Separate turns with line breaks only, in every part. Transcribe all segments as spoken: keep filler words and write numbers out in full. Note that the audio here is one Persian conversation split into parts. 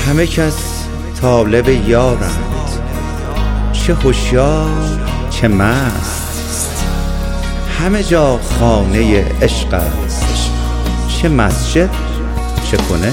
همه کس طالب یارند، چه هوشیار چه مست. همه جا خانه عشق است، چه مسجد چه کنشت.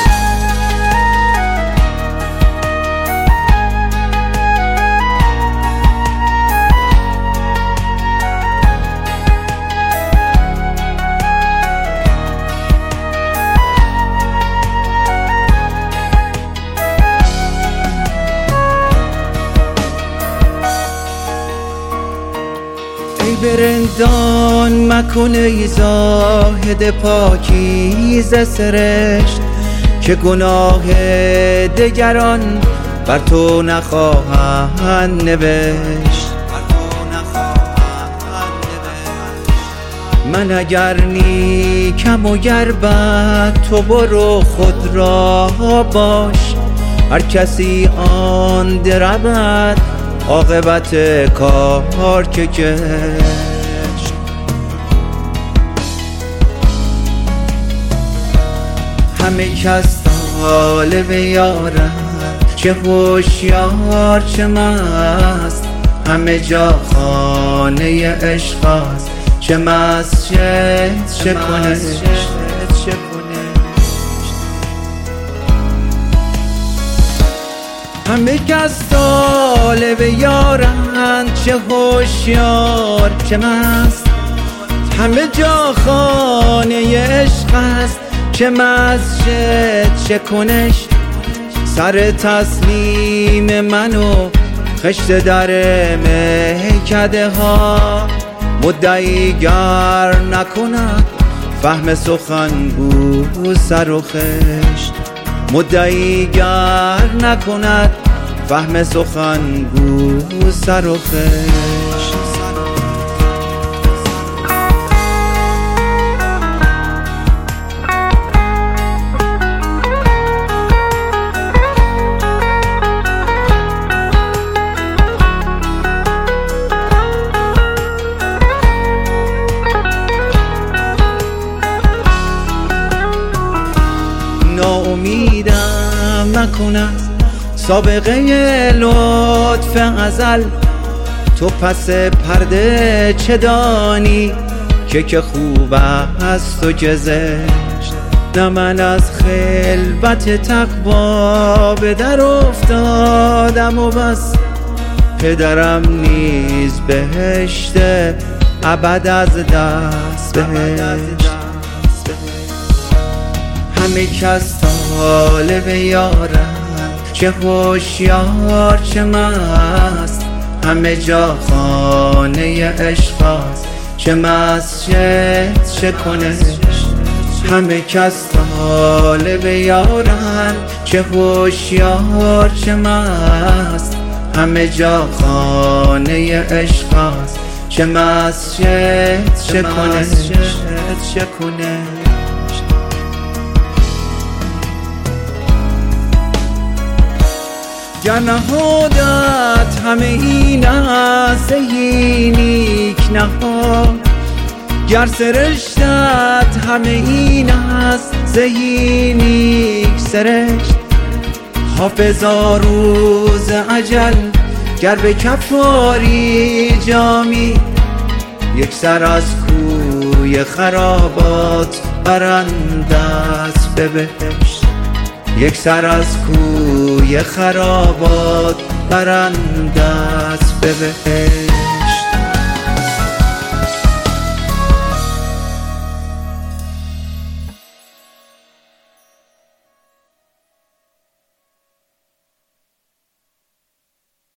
برندان مکن ای زاهد پاکیزه سرشت، که گناه دگران بر تو نخواهند نوشت. من اگر نیکم و گر بد، تو برو خود را باش. هر کسی آن درود، عاقبت کار که کشت. همه کس طالب یارند، چه هوشیار چه مست. همه جا خانه عشق است، چه مسجد چه کنشت. همه کس طالب یارند، چه هوشیار چه مست. همه جا خانه عشق است، چه مسجد چه کنشت. سر تسلیم من و خشت در میکده ها، مدعی گر نکند فهم سخن گو سر و خشت. مدعی گر نکند فهم سخن گو سر و خشت. ناامیدم نکند سابقه لطف ازل. تو پس پرده چه دانی که که خوب است و که زشت. نه من از خلوت تقوا به در افتادم و بس، پدرم نیز بهشت ابد از دست بهشت. همه کس طالب یارند، چه هوشیار چه مست. همه جا خانه عشق است، چه مسجد چه کنشت. همه کس طالب یارند، چه هوشیار چه مست. همه جا خانه عشق است، چه مسجد چه کنشت. گر نهادت همه این است زهی نیک نهاد. گر سرشتت همه این است زهی نیک سرشت. حافظا روز اجل گر به کف آری جامی، یک سر از کوی خرابات برند است به بهشت. یک سر از کوی خرابات برند است به بهشت.